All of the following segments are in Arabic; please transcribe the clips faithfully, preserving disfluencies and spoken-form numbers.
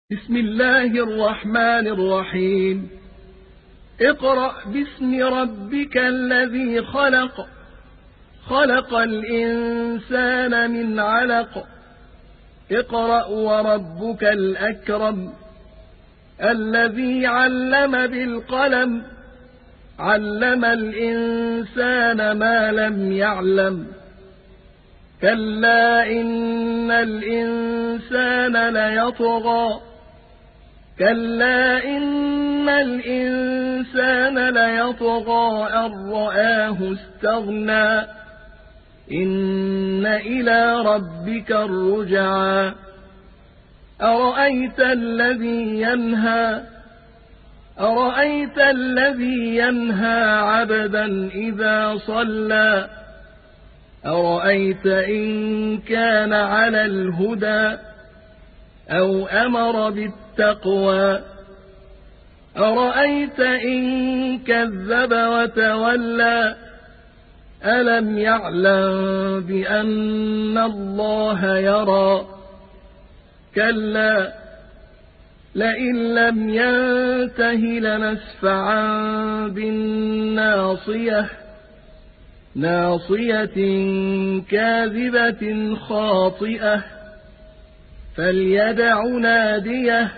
بسم الله الرحمن الرحيم. اقرأ باسم ربك الذي خلق خلق الإنسان من علق اقرأ وربك الأكرم الذي علم بالقلم علم الإنسان ما لم يعلم كلا إن الإنسان ليطغى كلا إن الإنسان ليطغى أن رآه استغنى إن إلى ربك الرجعى أرأيت الذي ينهى أرأيت الذي ينهى عبدا إذا صلى أرأيت إن كان على الهدى أو أمر بالتقوى أرأيت إن كذب وتولى ألم يعلم بأن الله يرى كلا لئن لم ينته لنسفعا بالناصية ناصية كاذبة خاطئة فليدع ناديه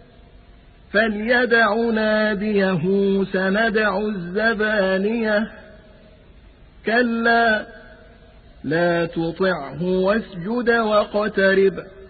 فليدع ناديه سندع الزبانية كلا لا تطعه واسجد واقترب